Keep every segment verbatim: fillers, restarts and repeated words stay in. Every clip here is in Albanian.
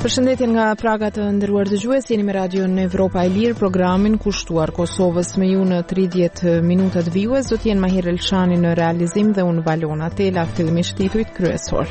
Përshëndetje nga Praga të nderuar dëgjues, jeni me Radion Evropa e Lirë, programin kushtuar Kosovës. Me ju në tridhjetë minutat vijues do të jenë Mahir Elshani në realizim dhe unë Valona Tela, fillimisht titujt kryesor.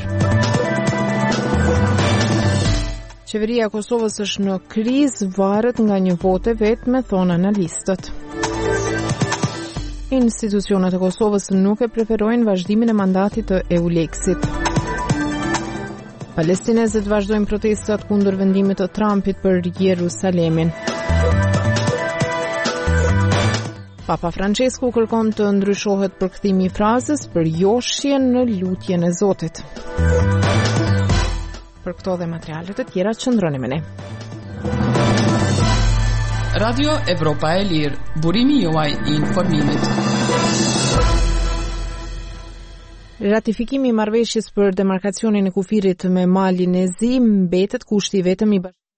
Qeveria e Kosovës është në krizë, varet nga një vote vetme, thonë analistët. Institucionet e Kosovës nuk e preferojnë vazhdimin e mandatit të EULEX-it. Palestinezët vazhdojnë protestat kundër vendimit të Trumpit për Jerusalemin. Papa Francesku kërkon të ndryshohet përkthimi i frazës për joshjen në lutjen e Zotit. Për këto dhe materialet e tjera qëndroni me ne. Radio Evropa e Lirë, burimi juaj i informimit. Ratifikimi i marrëveshjes për demarkacionin e kufirit me Malin e Zi mbetet kushti i vetëm i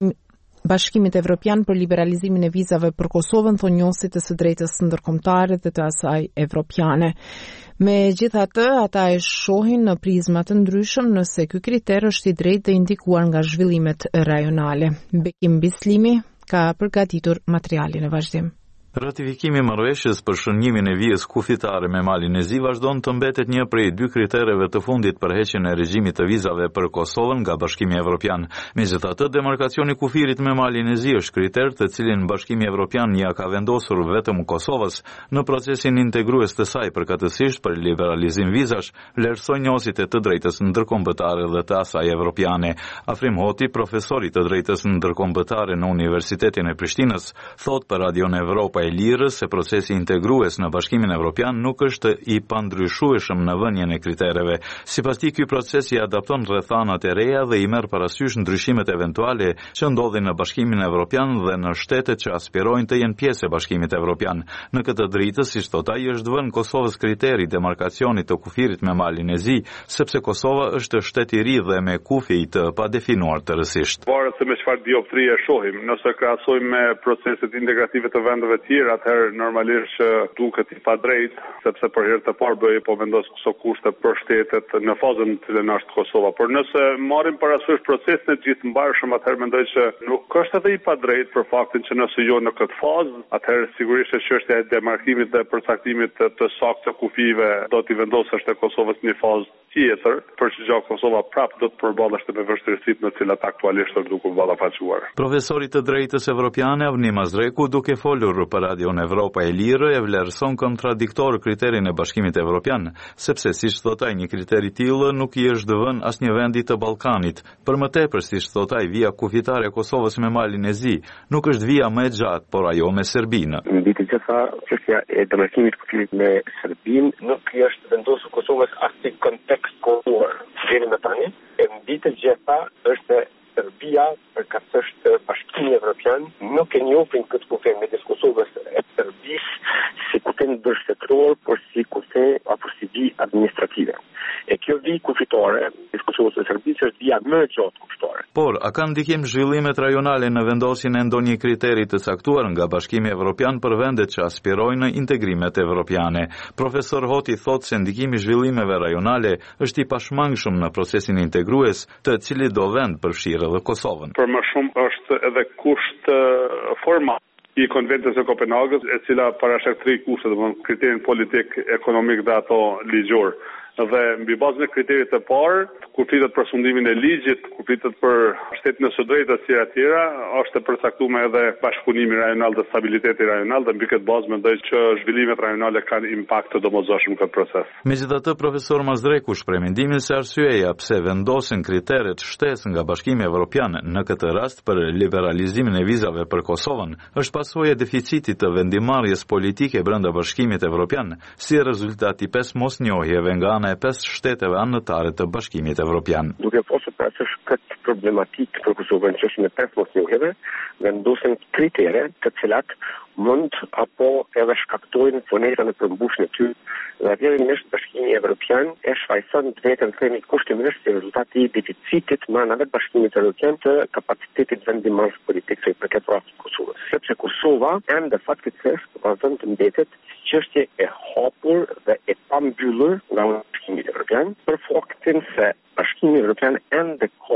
Bashkimit Evropian për liberalizimin e vizave për Kosovën, thonë njësit të së drejtës ndërkombëtare dhe të asaj evropiane. Megjithatë, ata e shohin në prizma të ndryshëm nëse ky kriter është i drejtë dhe indikuar nga zhvillimet rajonale. Bekim Bislimi ka përgatitur materialin e vazhdim. Ratifikimi i marrëveshjes për shënjimin e vijës kufitare me Malin e Zi vazhdon të mbetet një prej dy kritereve të fundit për heqjen e regjimit të vizave për Kosovën nga Bashkimi Evropian. Megjithatë, demarkacioni i kufirit me Malin e Zi është kriter të cilin Bashkimi Evropian ja ka vendosur vetëm Kosovës në procesin integrues të saj përkatësisht për liberalizim vizash, vlerësoi njësit e të drejtës ndërkombëtare dhe të asaj evropiane. Afrim Hoti, profesori të drejtës ndërkombëtare në Universitetin e Prishtinës, thot për Radion Evropa e Lirës se procesi integrues në Bashkimin Evropian nuk është i pandryshueshëm në vënien e kritereve. Sipas tij, ky proces i adapton rrethanat e reja dhe i merr parasysh ndryshimet eventuale që ndodhin në Bashkimin Evropian dhe në shtetet që aspirojnë të jenë pjesë e Bashkimit Evropian. Në këtë dritë, siç thot ai, është vënë Kosovës kriteri demarkacionit të kufirit me Malin e Zi, sepse Kosova është shtet i ri dhe me kufi të padefinuar tërësisht. Varet se me çfarë dioptrie e shohim. Nëse krahasojmë me proceset integrative të vendeve të tjera, atëherë normalisht që duket i padrejt, sepse për herë të parë BE po vendos këto kushte për shtetet në fazën në cilën është Kosova. Por nëse marrim parasysh procesin e gjithëmbarshëm, atëherë mendoj që nuk është edhe i padrejt për faktin që nëse jo në këtë fazë, atëherë sigurisht që çështja e demarkimit dhe përcaktimit të saktë të kufive do t'i vendosësh te Kosovës një fazë tjetër, për që gjë Kosova prapë do të përballesht me vështirësitë në të cilat aktualisht është duke ballafaquar. Profesori të drejtës evropiane Avni Mazreku, duke folur për Radion Evropa e Lirë, e vlerëson kontradiktor kriterin e Bashkimit Evropian, sepse siç thot ai, një kriter i tillë nuk i është vënë asnjë vendi të Ballkanit. Për më tepër, siç thot ai, vija kufitare e Kosovës me Malin e Zi nuk është vija më e gjatë, por ajo me Serbinë. Mbi të gjitha, çështja e demarkimit kufirit me Serbinë nuk i është vendosur Kosovës as në kontekst kohor deri më tani. E mbi të gjitha është Serbia, përkatësisht Bashkimi Evropian, nuk e njohin këtë kufin midis Kosovës e Serbisë si kufin bashkëtorë, por si kufin apo si vijë administrative. E kjo vijë kufitore e Kosovës e Serbisë është vija më e gjatë kufitore. Por, a kanë ndikim zhvillimet rajonale në vendosjen e ndonjë kriteri të caktuar nga Bashkimi Evropian për vendet që aspirojnë në integrimet evropiane? Profesor Hoti thot se ndikimi i zhvillimeve rajonale është i pashmangshëm në procesin integrues, të cili do vend përfshirë edhe Kosovën. Për më shumë është edhe kusht formal i konventës e Kopenhagës, e cila parashek tri kushte, domethënë kriterin politik, ekonomik dhe ato ligjor. Dhe mbi bazën e kriterit të parë, kur flitet për sundimin e ligjit, kur flitet për shtetin e së drejtës e tjera tjera, është e përcaktuar edhe bashkëpunimi rajonal dhe stabiliteti rajonal, dhe mbi këtë bazë mendoj që zhvillimet rajonale kanë impakt të domosdoshëm në këtë proces. Megjithatë, profesor Mazreku shpreh mendimin se arsyeja pse vendosin kriteret shtesë nga Bashkimi Evropian në këtë rast për liberalizimin e vizave për Kosovën është pasojë e deficitit të vendimarrjes politike brenda Bashkimit Evropian, si rezultat i pesë mosnjohjeve nga e pesë shteteve anëtare të Bashkimit Evropian. Duke pasur parasysh këtë problematikë për Kosovën, çështjen e pesë mosnjohjeve, vendosen kritere të cilat mund apo edhe shkaktojnë fonesa në përmbushjen e tyre. Dhe vjerëmisht Bashkimi Evropian e shfaqson vetëm themi kushtimisht si rezultati i deficitit më të Bashkimit Evropian të kapacitetit vendimarrjes politike për këtë rast Kosovës. Sepse Kosova ende faktikisht vazhdon të mbetet çështje e hapur dhe e pambyllur nga Bashkimi Evropian, për faktin se Bashkimi Evropian ende ka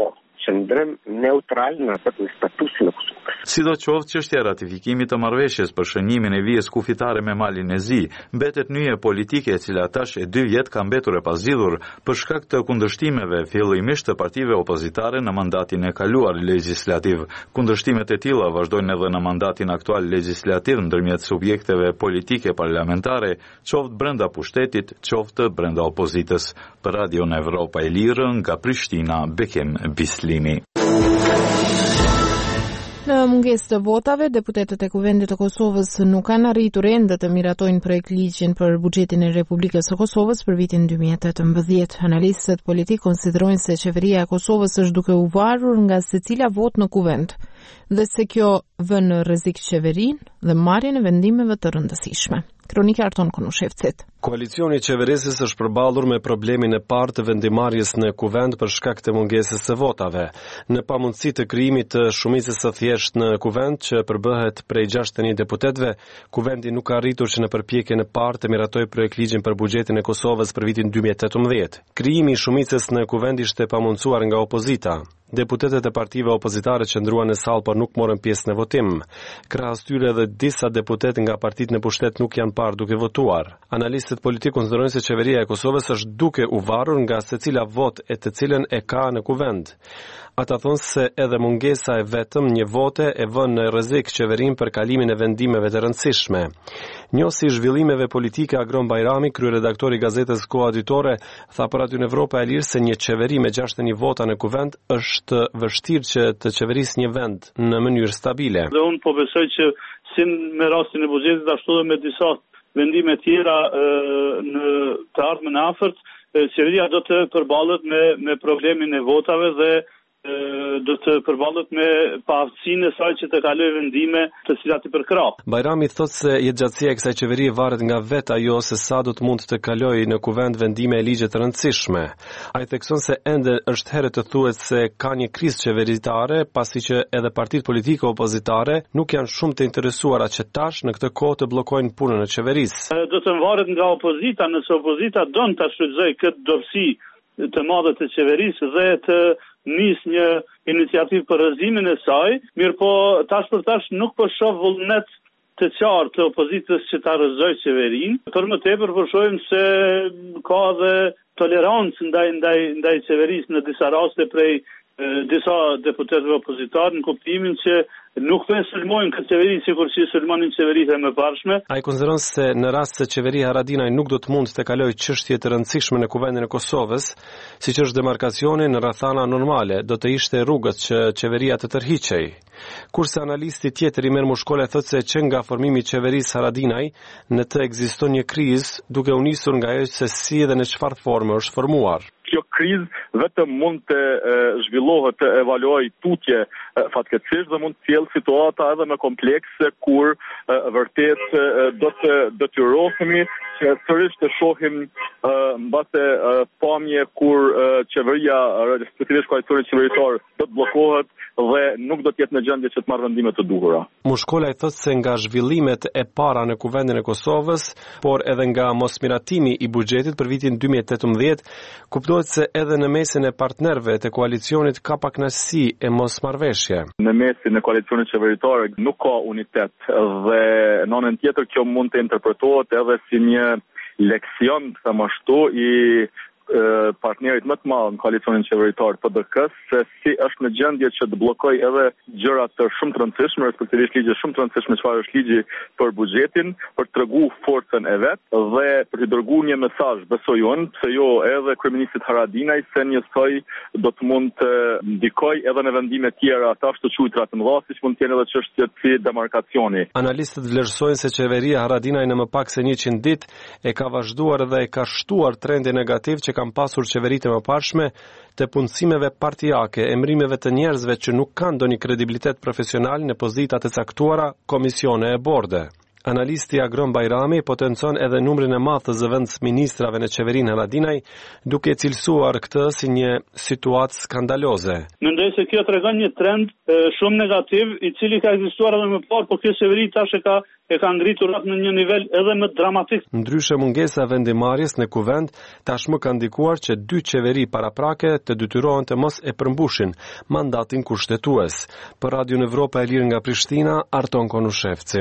qëndrem neutral në atë të statusin e Kosovës. Sidoqoftë, çështja e ratifikimit të marrëveshjes për shënimin e vijës kufitare me Malin e Zi mbetet nyje politike e cila tash e dy vjet ka mbetur e pazgjidhur për shkak të kundërshtimeve fillimisht të partive opozitare në mandatin e kaluar legjislativ. Kundërshtimet e tilla vazhdojnë edhe në mandatin aktual legjislativ ndërmjet subjekteve politike parlamentare, qoftë brenda pushtetit, qoftë brenda opozitës. Për Radion Evropa e Lirë nga Prishtina, Bekim Bislimi. Në mungesë të votave, deputetët e Kuvendit të Kosovës nuk kanë arritur ende të miratojnë projekt ligjin për buxhetin e Republikës së Kosovës për vitin dy mijë e tetëmbëdhjetë. Analistët politik konsiderojnë se qeveria e Kosovës është duke u varur nga secila votë në kuvend dhe se kjo vën në rrezik qeverinë dhe marrjen e vendimeve të rëndësishme. Kronika Arton Konushevcit. Koalicioni i qeverisës është përballur me problemin e parë të vendimarrjes në kuvend për shkak të mungesës së votave. Në pamundësi të krijimit të shumicës së thjeshtë në kuvend që përbëhet prej gjashtëdhjetë e një deputetëve, kuvendi nuk ka arritur që në përpjekjen e parë të miratojë projekt ligjin për buxhetin e Kosovës për vitin dy mijë e tetëmbëdhjetë. Krijimi i shumicës në kuvend ishte pamundsuar nga opozita. Deputetët e partive opozitare qëndruan në sallë por nuk morën pjesë në votim. Krahas tyre edhe disa deputet nga partitë në pushtet nuk janë parë duke votuar. Analistët politik konsiderojnë se qeveria e Kosovës është duke u varur nga secila votë e të cilën e ka në kuvend. Ata thonë se edhe mungesa e vetëm një vote e vën në rrezik qeverinë për kalimin e vendimeve të rëndësishme. Njohësi i zhvillimeve politike Agron Bajrami, kryeredaktori i gazetës Koaditore, tha për Radion Evropa e Lirë se një qeveri me gjashtëdhjetë e një vota në kuvend është vështirë që të qeverisë një vend në mënyrë stabile. Dhe unë po besoj që si me rastin e buxhetit ashtu dhe me disa vendime tjera e, në të ardhmen e afërt, qeveria do të përballet me me problemin e votave dhe do të përballet me paaftësinë e saj që të kalojë vendime të cilat i përkrah. Bajrami thotë se jetëgjatësia e kësaj qeverie varet nga vetë ajo se sa do të mund të kalojë në kuvend vendime e ligje të rëndësishme. Ai thekson se ende është herë të thuhet se ka një krizë qeveritare, pasi që edhe partitë politike opozitare nuk janë shumë të interesuara që tash në këtë kohë të bllokojnë punën e qeverisë. Do të varet nga opozita, nëse opozita don ta shfrytëzojë këtë dobësi të madhe të qeverisë dhe të nis një iniciativë për rrëzimin e saj, mirë po tash për tash nuk po shoh vullnet të qartë të opozitës që ta rrëzojë qeverinë. Për më tepër po shohim se ka edhe tolerancë ndaj ndaj ndaj qeverisë në disa raste prej e, disa deputetëve opozitar në kuptimin që nuk po sulmojnë këtë qeveri sikur që sulmonin qeveritë e mëparshme. Ai konsideron se në rast se qeveria Haradinaj nuk do të mund të kalojë çështje të rëndësishme në kuvendin e Kosovës, siç është demarkacioni në rrethana normale, do të ishte rrugës që qeveria të tërhiqej. Kurse analisti tjetër Imer Mushkola thotë se që nga formimi i qeverisë Haradinaj në të ekziston një krizë duke u nisur nga ajo se si dhe në çfarë forme është formuar. Kjo krizë vetëm mund të e, zhvillohet të evaluojë tutje e, fatkeqësisht dhe mund të sjellë situata edhe më komplekse kur e, vërtet e, do të detyrohemi që sërish të shohim e, mbase e, pamje kur e, qeveria, respektivisht koalicioni qeveritor, do të bllokohet dhe nuk do të jetë në gjendje që të marrë vendime të duhura. Mushkola i thotë se nga zhvillimet e para në kuvendin e Kosovës, por edhe nga mosmiratimi i buxhetit për vitin dy mijë e tetëmbëdhjetë, kuptohet se edhe në mesin e partnerëve të koalicionit ka pakënaqësi e mosmarrveshje. Në mesin e koalicionit qeveritor nuk ka unitet dhe në anën tjetër kjo mund të interpretohet edhe si një leksion, të them ashtu, i partnerit më të madh në koalicionin qeveritar P D K-s se si është në gjendje që të bllokojë edhe gjëra të shumë të rëndësishme, respektivisht ligje shumë të rëndësishme çfarë është ligji për buxhetin, për të treguar forcën e vet dhe për të dërguar një mesazh, besoj unë, se jo edhe kryeministit Haradinaj se njësoj do të mund të ndikojë edhe në vendime tjera të ashtu quajtura të mëdha, siç mund të jenë edhe çështjet si demarkacioni. Analistët vlerësojnë se qeveria Haradinaj në më pak se njëqind ditë e ka vazhduar dhe e ka shtuar trendin negativ që kanë pasur qeveritë e mëparshme të punësimeve partijake, emrimeve të njerëzve që nuk kanë ndonjë kredibilitet profesional në pozita të caktuara, komisione e borde. Analisti Agron Bajrami potencon edhe numrin e madh të zëvendës ministrave në qeverinë Haradinaj, duke cilësuar këtë si një situatë skandaloze. Mendoj se kjo tregon një trend e, shumë negativ, i cili ka ekzistuar edhe më parë, por kjo qeveri tash e ka e ka ngritur atë në një nivel edhe më dramatik. Ndryshe mungesa e vendimarrjes në kuvend tashmë ka ndikuar që dy qeveri paraprake të detyrohen të mos e përmbushin mandatin kushtetues. Për Radio Evropa e Lirë nga Prishtina, Arton Konushevci.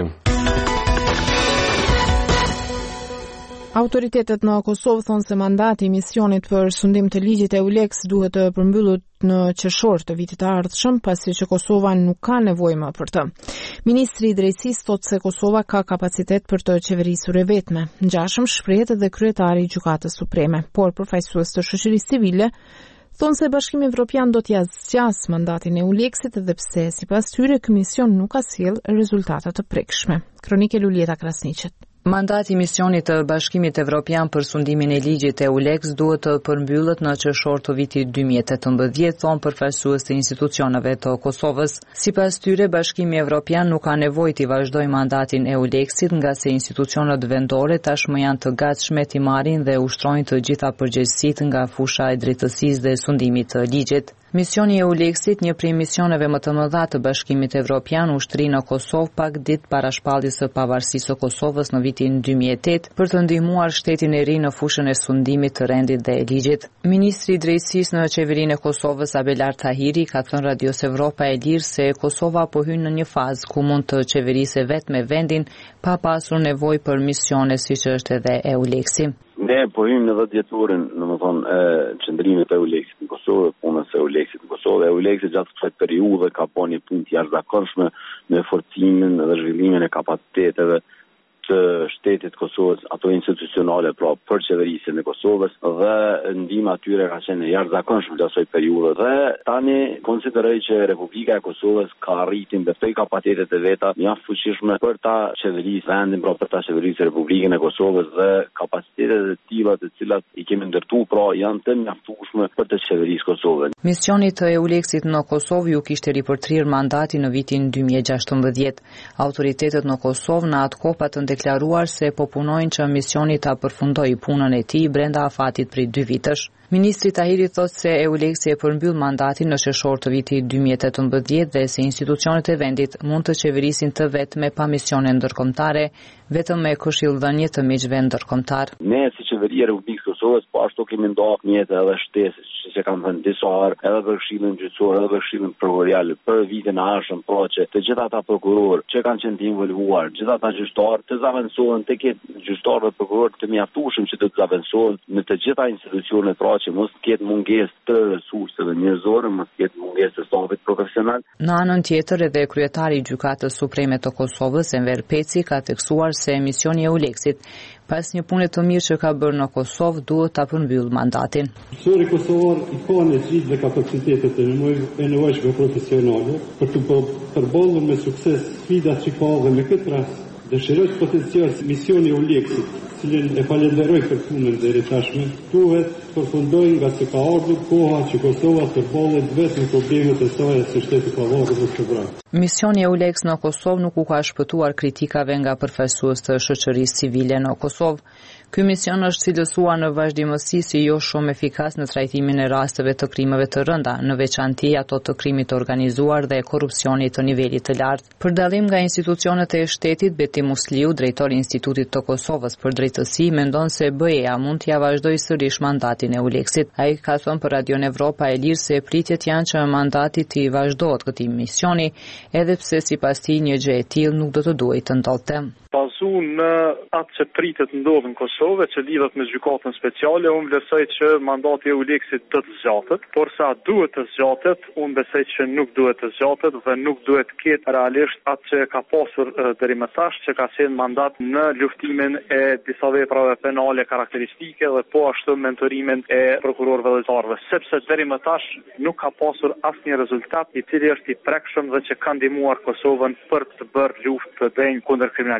Autoritetet në Kosovë thonë se mandati i misionit për sundim të ligjit e EULEX duhet të përmbyllur në qershor të vitit të ardhshëm, pasi që Kosova nuk ka nevojë më për të. Ministri i Drejtësisë thotë se Kosova ka kapacitet për të qeverisur e vetme. Ngjashëm shprehet edhe kryetari i Gjykatës Supreme, por përfaqësues të shoqërisë civile thonë se Bashkimi Evropian do t'ia zgjas mandatin e EULEX-it edhe pse sipas tyre ky mision nuk ka sjell rezultate të prekshme. Kronike Lulieta Krasniqet. Mandati i misionit të Bashkimit Evropian për sundimin e ligjit e EULEX duhet të përmbyllet në qershor të vitit dy mijë e tetëmbëdhjetë, thonë përfaqësues të institucioneve të Kosovës. Sipas tyre, Bashkimi Evropian nuk ka nevojë të vazhdojë mandatin e EULEX-it, nga se institucionet vendore tashmë janë të gatshme t'i marrin dhe ushtrojnë të gjitha përgjegjësitë nga fusha e drejtësisë dhe sundimit të ligjit. Misioni e EULEX-it, një prej misioneve më të mëdha të Bashkimit Evropian, ushtri në Kosovë pak ditë para shpalljes së pavarësisë së Kosovës në vitin dy mijë e tetë për të ndihmuar shtetin e ri në fushën e sundimit të rendit dhe ligjit. Ministri i Drejtësisë në qeverinë e Kosovës, Abelar Tahiri, ka thënë Radios Evropa e Lirë se Kosova po hyn në një fazë ku mund të qeverisë vetëm vendin pa pasur nevojë për misione siç është edhe EULEX-i. Ne po hymë në dhjetë dhjetorin, domethënë, e qëndrimit të EULEX-it në Kosovë, punës së EULEX-it në Kosovë. EULEX-i gjatë kësaj periudhe ka bërë një punë të jashtëzakonshme në forcimin dhe zhvillimin e kapaciteteve të shtetit Kosovës, ato institucionale, pra për qeverisjen e Kosovës, dhe ndihma atyre ka qenë jashtëzakonshme në asoj periudhe. Dhe tani konsideroj që Republika e Kosovës ka arritur me këto kapacitetet e veta mjaft fuqishme për ta qeverisë vendin, pra për ta qeverisë Republikën e Kosovës, dhe kapacitetet e tilla të cilat i kemi ndërtuar, pra janë të mjaftueshme për të qeverisë Kosovën. Misioni të EULEX-it në Kosovë ju kishte ripërtrir mandati në vitin dy mijë e gjashtëmbëdhjetë. Autoritetet në Kosovë në atë kohë patën deklaruar se po punojnë që misioni ta përfundojë punën e tij brenda afatit prej dy vitësh. Ministri Tahiri thotë se EULEX-i e përmbyll mandatin në qershor të vitit dy mijë e tetëmbëdhjetë dhe se institucionet e vendit mund të qeverisin të vetme pa misione ndërkombëtare, vetëm me këshillëdhënie të miqve ndërkombëtar. Ne si qeveria e Republikës së Kosovës po ashtu kemi ndarë mjete edhe shtesë, që kanë thënë disa herë, edhe për Këshillin Gjyqësor, edhe për Këshillin Prokurorial, për vitin e ardhshëm, pra që të gjithë ata prokurorë që kanë qenë të involvuar, gjithë ata gjyqtarë të zaventohen, të ketë gjyqtarë dhe prokurorë të mjaftueshëm që të zaventohen në të gjitha institucionet, pra që mos ketë mungesë të resurseve njerëzore, mos ketë mungesë të stafit profesional. Në anën tjetër, edhe kryetari i Gjykatës Supreme të Kosovës, Enver Peci, ka theksuar se misioni i EULEX-it, pas një pune të mirë që ka bërë në Kosovë, duhet ta përmbyll mandatin. Gjyqësori kosovar i ka energjitë dhe kapacitetet e nevojshme profesionale për të përballur me sukses sfidat që ka, dhe me këtë rast dëshiroj të potencioj misioni i EULEX-it, cilin e falenderoj për punën deri tashme, duhet përfundojë nga se ka ardhur koha që Kosova të përballet vetëm me problemet e saj si shteti pavarur dhe shqiptar. Misioni e EULEX në Kosovë nuk u ka shpëtuar kritikave nga përfaqësues të shoqërisë civile në Kosovë. Ky mision është cilësuar në vazhdimësi si jo shumë efikas në trajtimin e rasteve të krimeve të rënda, në veçanti ato të krimit të organizuar dhe korrupsionit të nivelit të lartë. Për dallim nga institucionet e shtetit, Beti Musliu, drejtori i Institutit të Kosovës për Drejtësi, mendon se B E-ja mund t'ia vazhdojë sërish mandatin e EULEX-it. Ai ka thënë për Radio Evropa e Lirë se pritjet janë që mandati t'i vazhdohet këtij misioni, edhe pse sipas tij një gjë e tillë nuk do të duhej të ndodhte. Bazu në atë që pritet ndodhë në Kosovë, që lidhet me gjykatën speciale, unë vlerësoj që mandati e EULEX-it do të zgjatet, por sa duhet të zgjatet, unë besoj që nuk duhet të zgjatet dhe nuk duhet të ketë realisht atë që ka pasur deri më tash, që ka qenë mandat në luftimin e disa veprave penale karakteristike dhe po ashtu mentorimin e prokurorëve dhe zjarëve, sepse deri më tash nuk ka pasur asnjë rezultat i cili është i prekshëm dhe që ka ndihmuar Kosovën për të bërë luftë të denjë kundër kriminalitetit.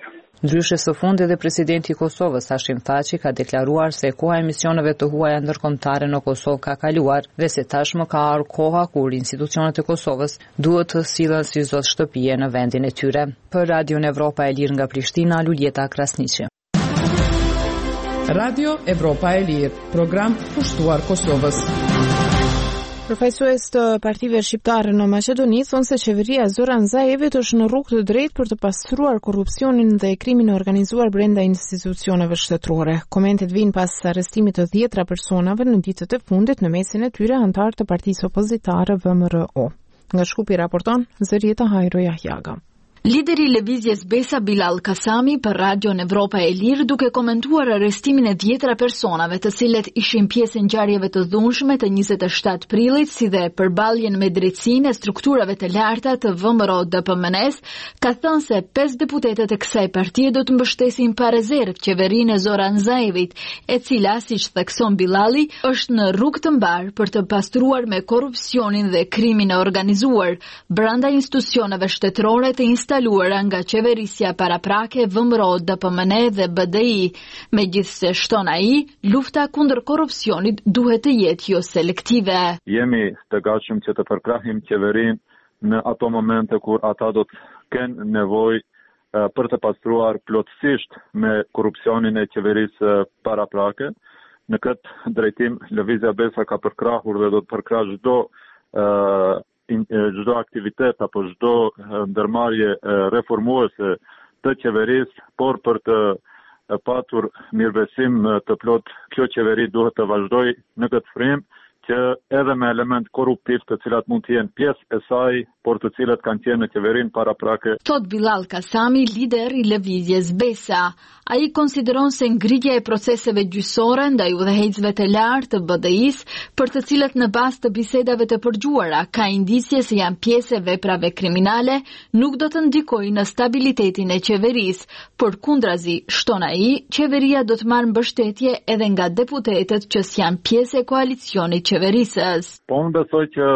Ndryshe së fundi dhe presidenti i Kosovës Hashim Thaçi ka deklaruar se koha e misioneve të huaja ndërkombëtare në Kosovë ka kaluar dhe se tashmë ka ardhur koha kur institucionet e Kosovës duhet të sillen si zot shtëpie në vendin e tyre. Për Radion Evropa e Lirë nga Prishtina, Luljeta Krasniqi. Radio Evropa e Lirë, program pushtuar Kosovës. Përfaqësues të partive shqiptare në Maqedoni thonë se qeveria e Zoran Zaevit është në rrugë të drejtë për të pastruar korrupsionin dhe krimin e organizuar brenda institucioneve shtetërore. Komentet vijnë pas arrestimit të dhjetra personave në ditët e fundit, në mesin e tyre antar të partisë opozitare V M R O. Nga Shkupi raporton Zërieta Hajro Jahjaga. Lideri i lëvizjes Besa Bilal Kasami për Radion Evropa e Lirë duke komentuar arrestimin e dhjetra personave të cilët ishin pjesë ngjarjeve të dhunshme të njëzet e shtatë prillit, si dhe përballjen me drejtsinë e strukturave të larta të V M R O D P M N S, ka thënë se pesë deputetët e kësaj partie do të mbështesin pa rezervë qeverinë e Zoran Zaevit, e cila, siç thekson Bilali, është në rrugë të mbar për të pastruar me korrupsionin dhe krimin e organizuar brenda institucioneve shtetërore të instaluara nga qeverisja paraprake V M R O D P M N dhe B D I. Megjithse shton ai, lufta kundër korrupsionit duhet të jetë jo selektive. Jemi të gatshëm që të përkrahim qeverinë në ato momente kur ata do të kenë nevojë për të pastruar plotësisht me korrupsionin e qeverisë paraprake. Në këtë drejtim, Lëvizja Besa ka përkrahur dhe do të përkrahë çdo çdo aktivitet apo çdo ndërmarrje reformuese të qeverisë, por për të patur mirëbesim të plot, kjo qeveri duhet të vazhdojë në këtë frym që edhe me element korruptiv të cilat mund të jenë pjesë e saj, por të cilat kanë qenë në qeverinë paraprake. Thot Bilal Kasami, lider i lëvizjes Besa. Ai konsideron se ngritja e proceseve gjyqësore ndaj udhëheqësve të lartë të B D I-s, për të cilët në bazë të bisedave të përgjuara ka indicje se janë pjesë e veprave kriminale, nuk do të ndikojë në stabilitetin e qeverisë. Përkundrazi, shton ai, qeveria do të marrë mbështetje edhe nga deputetët që janë pjesë e koalicionit qeverisës. Po unë besoj që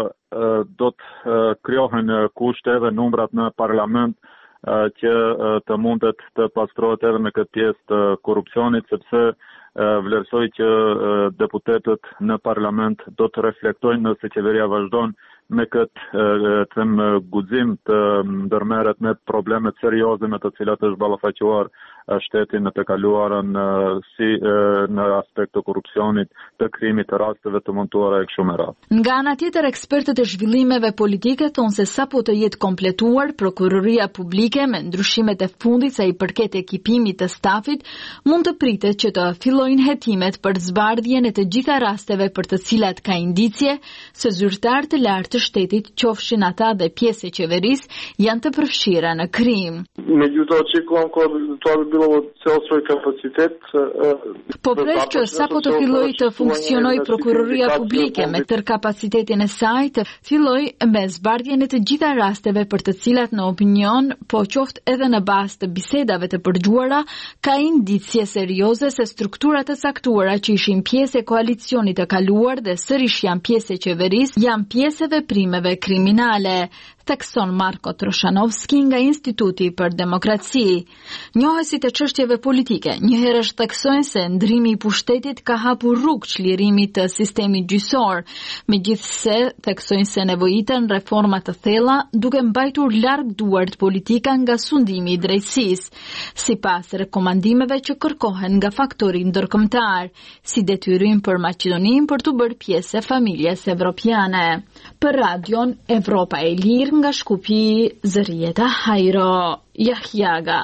do të krijohen kushte edhe numrat në parlament që të mundet të pastrohet edhe me këtë pjesë të korrupsionit, sepse vlerësoj që deputetët në parlament do të reflektojnë nëse qeveria vazhdon me këtë them guxim të ndërmerret me problemet serioze me të cilat është ballafaquar shteti në të kaluarën, si në aspekt të korrupsionit, të krimit, të rasteve të montuara e kështu me radhë. Nga ana tjetër, ekspertët e zhvillimeve politike thonë se sapo të jetë kompletuar prokuroria publike me ndryshimet e fundit sa i përket ekipimit të stafit, mund të pritet që të fillojnë hetimet për zbardhjen e të gjitha rasteve për të cilat ka indicje se zyrtar të lartë të shtetit, qofshin ata dhe pjesë e qeverisë, janë të përfshira në krim. Međutim, to bi bilo ceo svoj kapacitet. Po pres që sapo të filloj të funksionoj prokuroria publike me tërë kapacitetin e saj, të filloj me zbardhjen e të gjitha rasteve për të cilat në opinion, po qoftë edhe në bazë të bisedave të përgjuara, ka indicje serioze se strukturat e caktuara që ishin pjesë e koalicionit të kaluar dhe sërish janë pjesë e qeverisë, janë pjesë e veprimeve kriminale, thekson Marko Troshanovski nga Instituti për Demokraci. Njohësit e çështjeve politike njëherë theksojnë se ndrimi i pushtetit ka hapur rrugë çlirimit të sistemit gjyqësor, megjithse theksojnë se nevojiten reforma të thella duke mbajtur larg duart politika nga sundimi i drejtësisë, sipas rekomandimeve që kërkohen nga faktori ndërkombëtar, si detyrim për Maqedoninë për të bërë pjesë e familjes evropiane. Për Radion Evropa e Lirë nga Shkupi, Zërieta Hajro Jahjaga.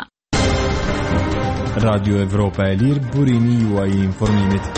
Radio Evropa e Lirë, burimi juaj i informimit.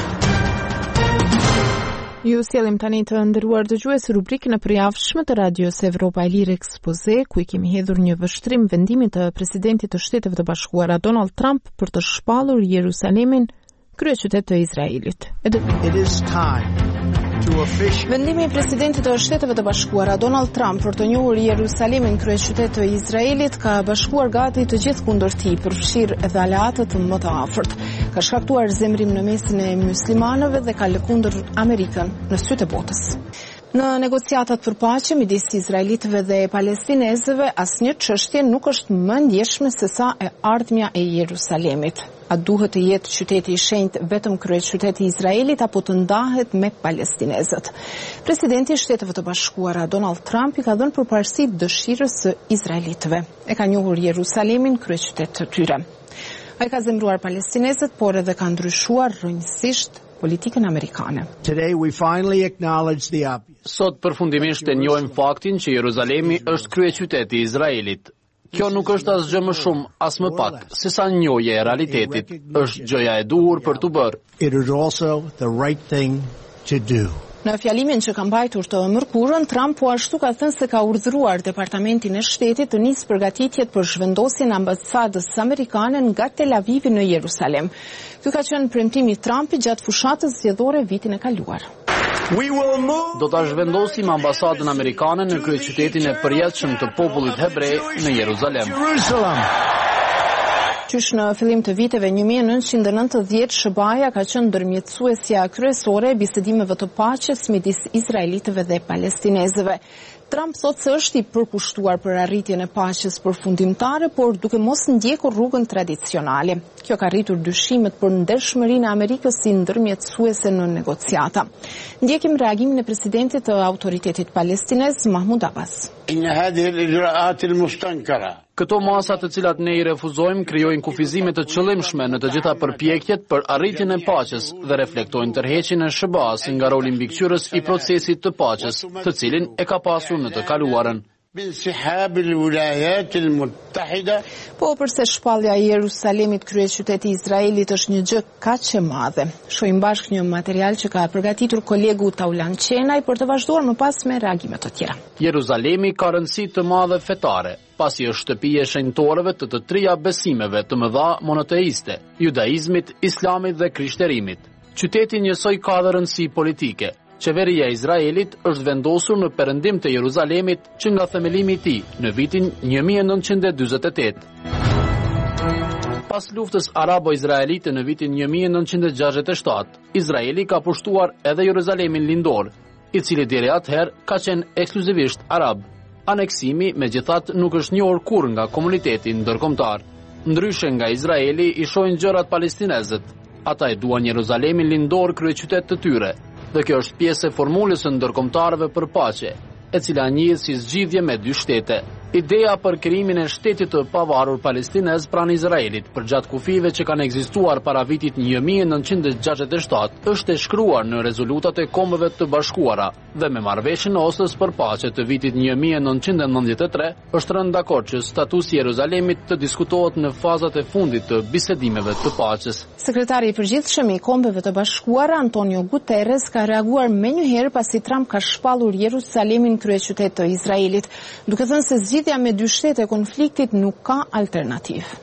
Ju sjellim tani të nderuar dëgjues rubrikën e përjavshme të Radios Evropa e Lirë Ekspoze, ku i kemi hedhur një vështrim vendimit të presidentit të Shteteve të Bashkuara Donald Trump për të shpallur Jerusalemin, kryeqytet të Izraelit. It is time. Vendimi i presidentit të Shteteve të Bashkuara Donald Trump për të njohur Jerusalemin kryeqytet të Izraelit ka bashkuar gati të gjithë kundër tij, përfshirë edhe aleatët më të afërt. Ka shkaktuar zemrim në mesin e muslimanëve dhe ka lëkundër Amerikën në sytë e botës. Në negociatat për paqe midis izraelitëve dhe palestinezëve, asnjë çështje nuk është më ndjeshme se sa e ardhmja e Jerusalemit. A duhet të jetë qyteti i shenjtë vetëm kryeqyteti i Izraelit apo të ndahet me palestinezët? Presidenti i Shteteve të Bashkuara Donald Trump i ka dhënë përparësi dëshirës së izraelitëve. E ka njohur Jerusalemin kryeqytet të tyre. Ai ka zemruar palestinezët, por edhe ka ndryshuar rrënjësisht politikën amerikane. Today we finally acknowledge the obvious. Sot përfundimisht e njohim faktin që Jeruzalemi është kryeqyteti i Izraelit. Kjo nuk është asgjë më shumë as më pak se sa njohje e realitetit. Është gjëja e duhur për t'u bërë. It is also the right thing to do. Në fjalimin që ka mbajtur të mërkurën, Trump po ashtu ka thënë se ka urdhëruar Departamentin e Shtetit të nisë përgatitjet për zhvendosjen e ambasadës amerikane nga Tel Avivi në Jerusalem. Ky ka qenë premtimi i Trumpit gjatë fushatës zgjedhore vitin e kaluar. Do ta zhvendosim ambasadën amerikane në kryeqytetin e përjetshëm të popullit hebrej në Jeruzalem. Qysh në fillim të viteve një mijë e nëntëqind e nëntëdhjetë, Shëbaja ka qenë ndërmjetësuesja kryesore e bisedimeve të paqes midis izraelitëve dhe palestinezëve. Trump thot se është i përkushtuar për arritjen e paqes përfundimtare, por duke mos ndjekur rrugën tradicionale. Kjo ka rritur dyshimet për ndershmërinë e Amerikës si ndërmjetësuese në negociata. Ndjekim reagimin e presidentit të autoritetit palestinez Mahmud Abbas. Këto masa të cilat ne i refuzojmë krijojnë kufizime të qëllimshme në të gjitha përpjekjet për arritjen e paqes dhe reflektojnë tërheqjen e Sh B A-s nga roli mbikëqyrës i procesit të paqes, të cilin e ka pasur në të kaluarën. Po përse shpallja e Jerusalemit kryeqyteti i Izraelit është një gjë kaq e madhe. Shohim bashkë një material që ka përgatitur kolegu Taulan Qenaj për të vazhduar më pas me reagime të tjera. Jeruzalemi ka rëndësi të madhe fetare, pasi është shtëpi e shenjtorëve të të trija besimeve të mëdha monoteiste, judaizmit, islamit dhe krishterimit. Qyteti njësoj ka dhe rëndësi politike. Qeveria e Izraelit është vendosur në perëndim të Jeruzalemit që nga themelimi i tij në vitin një mijë e nëntëqind e dyzet e tetë. Pas luftës arabo-izraelite në vitin një mijë e nëntëqind e gjashtëdhjetë e shtatë, Izraeli ka pushtuar edhe Jeruzalemin lindor, i cili deri atëherë ka qenë ekskluzivisht arab. Aneksimi megjithatë nuk është njohur kurrë nga komuniteti ndërkombëtar. Ndryshe nga Izraeli i shohin gjërat palestinezët. Ata e duan Jeruzalemin lindor kryeqytet të tyre. Dhe kjo është pjesë e formulës së ndërkombëtarëve për paqe, e cila njihet si zgjidhje me dy shtete. Ideja për krijimin e shtetit të pavarur palestinez pranë Izraelit përgjatë kufive që kanë ekzistuar para vitit një mijë e nëntëqind e gjashtëdhjetë e shtatë është e shkruar në rezolutat e Kombeve të Bashkuara dhe me marrëveshjen e Oslës për paqe të vitit një mijë e nëntëqind e nëntëdhjetë e tre është rënë dakord që statusi i Jeruzalemit të diskutohet në fazat e fundit të bisedimeve të paqes. Sekretari i përgjithshëm i Kombeve të Bashkuara Antonio Guterres ka reaguar menjëherë pasi Trump ka shpallur Jerusalemin kryeqytet të Izraelit, duke thënë se zgjidhja me dy shtete e konfliktit nuk ka alternativë.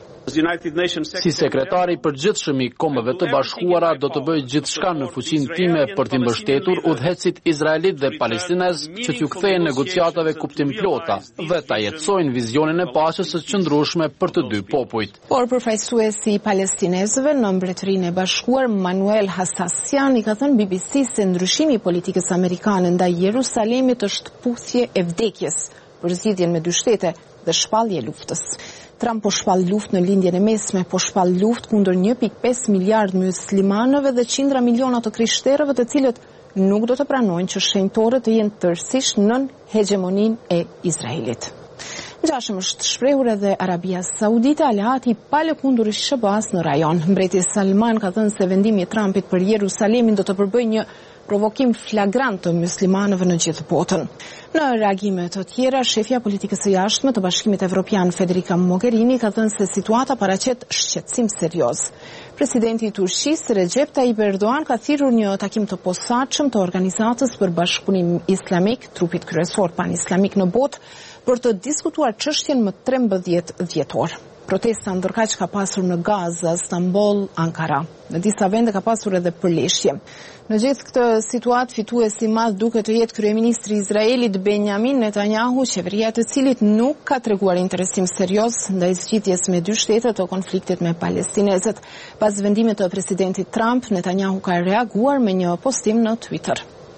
Si sekretari i përgjithshëm i Kombeve të Bashkuara do të bëj gjithçka në fuqinë time për t'i mbështetur udhëhecit izraelit dhe palestinez që t'ju kthejnë negociatave kuptim plota dhe ta jetësojnë vizionin e paqes së qëndrueshme për të dy popujt. Por përfaqësuesi i palestinezëve në Mbretërinë e Bashkuar Manuel Hassassian i ka thënë B B C se ndryshimi i politikës amerikane ndaj Jerusalemit është puthje e vdekjes për zgjidhjen me dy shtete dhe shpallje luftës. Trump po shpall luftë në lindjen e mesme, po shpall luftë kundër një pikë pesë miliard muslimanëve dhe qindra miliona të krishterëve të cilët nuk do të pranojnë që shenjtorët të jenë tërësisht nën hegemoninë e Izraelit. Ngjashëm është shprehur edhe Arabia Saudite aleati pa lëkundur i Sh B A-s në rajon. Mbreti Salman ka thënë se vendimi i Trumpit për Jerusalemin do të përbëjë një provokim flagrant të muslimanëve në gjithë botën. Në reagime të tjera, shefja politikës së jashtme të Bashkimit Evropian Federica Mogherini ka thënë se situata paraqet shqetësim serioz. Presidenti i Turqisë Recep Tayyip Erdogan ka thirrur një takim të posaçëm të Organizatës për Bashkëpunim Islamik, trupit kryesor pan-islamik në botë, për të diskutuar çështjen më trembëdhjetë dhjetor. Protesta ndërkaq ka pasur në Gaza, Stamboll, Ankara. Në disa vende ka pasur edhe përleshje. Në gjithë këtë situatë fituesi i madh duket të jetë kryeministri i Izraelit Benjamin Netanyahu, qeveria e të cilit nuk ka treguar interesim serioz ndaj zgjidhjes me dy shtete të konfliktit me palestinezët. Pas vendimit të presidentit Trump, Netanyahu ka reaguar me një postim në Twitter.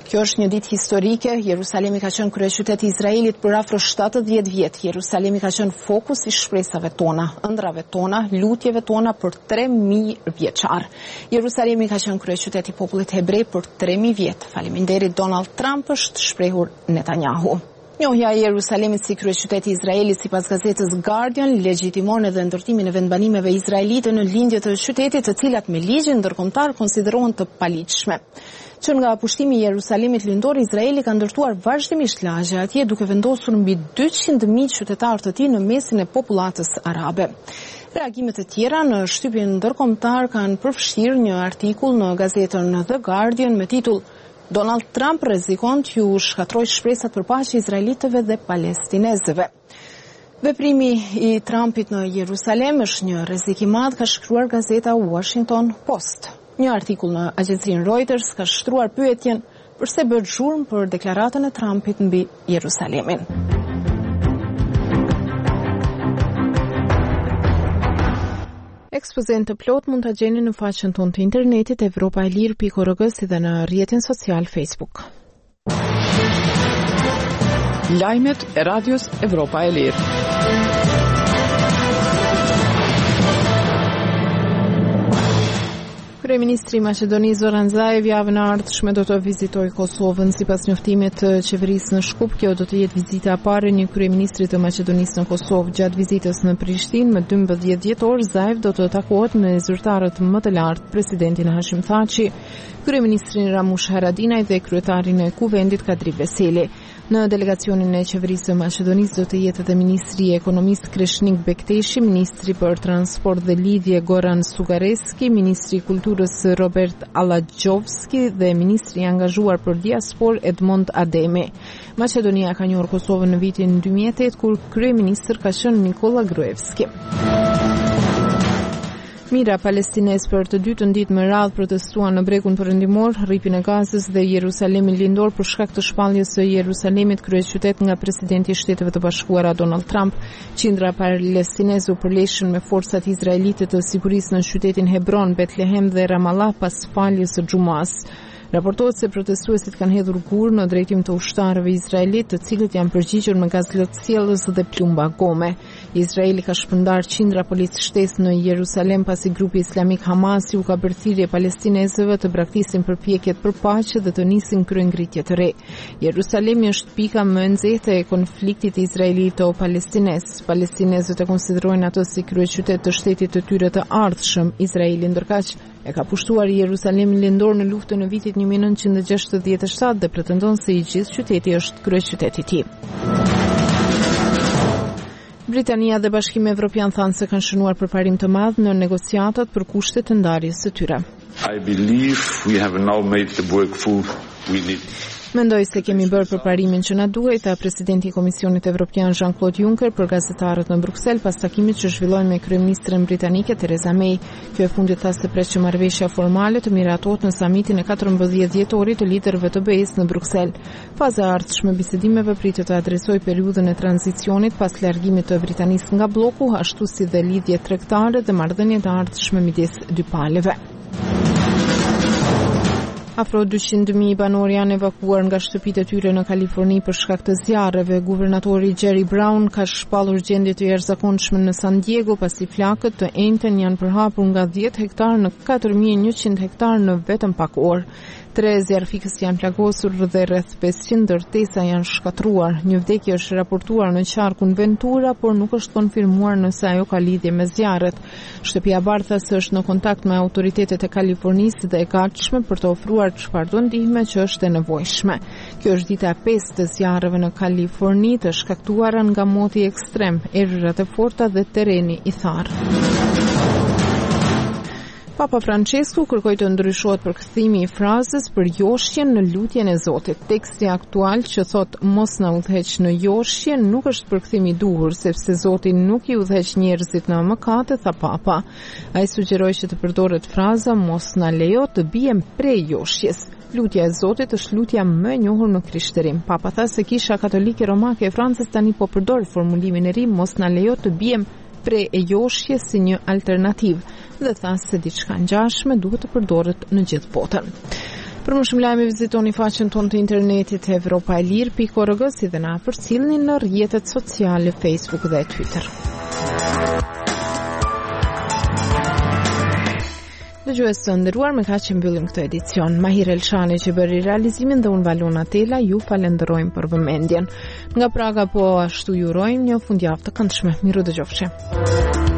Kjo është një ditë historike. Jerusalemi ka qenë kryeqyteti i Izraelit për afro shtatëdhjetë vjet. Jerusalemi ka qenë fokus i shpresave tona, ëndrave tona, lutjeve tona për tre mijë vjeçar. Jerusalemi ka qenë kryeqyteti i popullit hebrej për tre mijë vjet. Faleminderit Donald Trump, është shprehur Netanyahu. Njohja e Jerusalemit si kryeqyteti i Izraelit sipas gazetës Guardian legjitimon edhe ndërtimin e vendbanimeve izraelite në lindje të qytetit, të cilat me ligjin ndërkombëtar konsiderohen të paligjshme. Që nga pushtimi i Jerusalemit lindor, Izraeli ka ndërtuar vazhdimisht lagje atje, duke vendosur mbi dyqind mijë qytetarë të tij në mesin e popullatës arabe. Reagimet e tjera në shtypjen ndërkombëtar kanë përfshirë një artikull në gazetën The Guardian me titull Donald Trump rrezikon t'ju shkatroj shpresat për paqe izraelitëve dhe palestinezëve. Veprimi i Trumpit në Jerusalem është një rrezik i madh, ka shkruar gazeta Washington Post. Një artikull në agjencinë Reuters ka shtruar pyetjen pse bëhet zhurmë për deklaratën e Trumpit mbi Jerusalemin. Ekspozen të plot mund ta gjeni në faqen tonë të internetit evropaelir pikë org si dhe në rrjetin social Facebook. Lajmet e radios Evropa e Lirë. Kryeministri i Maqedonisë Zoran Zaev javën e ardhshme do të vizitojë Kosovën. Sipas njoftimit të qeverisë në Shkup, kjo do të jetë vizita e parë e një kryeministri të Maqedonisë në Kosovë. Gjatë vizitës në Prishtinë më dymbëdhjetë dhjetor, Zaev do të takohet me zyrtarët më të lartë, presidentin Hashim Thaçi, kryeministrin Ramush Haradinaj dhe kryetarin e Kuvendit Kadri Veseli. Në delegacionin e qeverisë së Maqedonisë do të jetë edhe ministri i ekonomisë Kreshnik Bekteshi, ministri për transport dhe lidhje Goran Sugareski, ministri i kulturës Robert Allagjovski dhe ministri i angazhuar për diaspor Edmond Ademi. Maqedonia ka njohur Kosovën në vitin dy mijë e tetë kur kryeministër ka qenë Nikola Gruevski. Mira palestinez për të dytën ditë me radhë protestuan në bregun perëndimor, rripin e Gazës dhe Jerusalemin lindor për shkak të shpalljes së Jerusalemit kryeqytet nga presidenti i Shteteve të Bashkuara Donald Trump. Qindra palestineze u përleshën me forcat izraelite të sigurisë në qytetin Hebron, Betlehem dhe Ramallah pas faljes së xumas. Raportohet se protestuesit kanë hedhur gur në drejtim të ushtarëve izraelit, të cilët janë përgjigjur me gaz lotësjellës dhe plumba gome. Izraeli ka shpërndar qindra policë shtesë në Jerusalem pasi grupi islamik Hamasi u ka bërë thirrje palestinezëve të braktisin përpjekjet për paqe dhe të nisin kryengritje të re. Jerusalemi është pika më e nxehtë e konfliktit izraelito-palestinez. Palestinezët e konsiderojnë atë si kryeqytet të shtetit të tyre të ardhshëm. Izraeli ndërkaq e ka pushtuar Jerusalemin lindor në luftën në vitit një mijë e nëntëqind e gjashtëdhjetë e shtatë dhe pretendon se i gjithë qyteti është kryeqyteti i tij. Britania dhe Bashkimi Evropian thanë se kanë shënuar përparim të madh në negociatat për kushtet të ndarjes së tyre. I believe we have now made the work full we need. Mendoj se kemi bërë përparimin që na duhej, tha presidenti i Komisionit Evropian Jean-Claude Juncker për gazetarët në Bruksel pas takimit që zhvilloi me kryeministren britanike Theresa May. Kjo e fundit tha se pret që marrëveshja formale të miratohet në samitin e katërmbëdhjetë dhjetorit të liderëve të B E-s në Bruksel. Faza e ardhshme bisedimeve pritet të adresojë periudhën e tranzicionit pas largimit të Britanisë nga bloku, ashtu si dhe lidhjet tregtare dhe marrëdhëniet e ardhshme midis dy palëve. Afro dyqind mijë banor janë evakuuar nga shtëpitë e tyre në Kaliforni për shkak të zjarreve. Guvernatori Jerry Brown ka shpallur gjendje të jashtëzakonshme në San Diego pasi flakët të enjten janë përhapur nga dhjetë hektar në katër mijë e njëqind hektar në vetëm pak orë. Tre zjarrfikës janë plagosur dhe rreth pesëqind ndërtesa janë shkatruar. Një vdekje është raportuar në qarkun Ventura, por nuk është konfirmuar nëse ajo ka lidhje me zjarret. Shtëpia Bardh thas se është në kontakt me autoritetet e Kalifornisë dhe e gatshme për të ofruar çfarëdo ndihme që është e nevojshme. Kjo është dita e pestë të zjarreve në Kaliforni, të shkaktuara nga moti ekstrem, erërat e forta dhe terreni i tharë. Papa Francesku kërkoi të ndryshohet përkthimi i frazës për joshjen në lutjen e Zotit. Teksti aktual që thot mos na udhëheq në joshje nuk është përkthimi i duhur, sepse Zoti nuk i udhëheq njerëzit në mëkate, tha Papa. Ai sugjeroi që të përdoret fraza mos na lejo të bijem prej joshjes. Lutja e Zotit është lutja më e njohur në krishterim. Papa tha se Kisha Katolike Romake e Francës tani po përdor formulimin e ri mos na lejo të bijem pre e joshje si një alternativ dhe tha se diçka ngjashme duhet të përdoret në gjithë botën. Për më shumë lajme vizitoni faqen tonë të internetit evropaelir pikë org si dhe na përcjellni në rrjetet sociale Facebook dhe Twitter. Dëgjues të nderuar, me kaq që mbyllim këtë edicion. Mahir Elshani që bëri realizimin dhe unë Valona Tela ju falenderojmë për vëmendjen. Nga Praga po ashtu ju urojmë një fundjavë të këndshme. Miru dëgjofshi.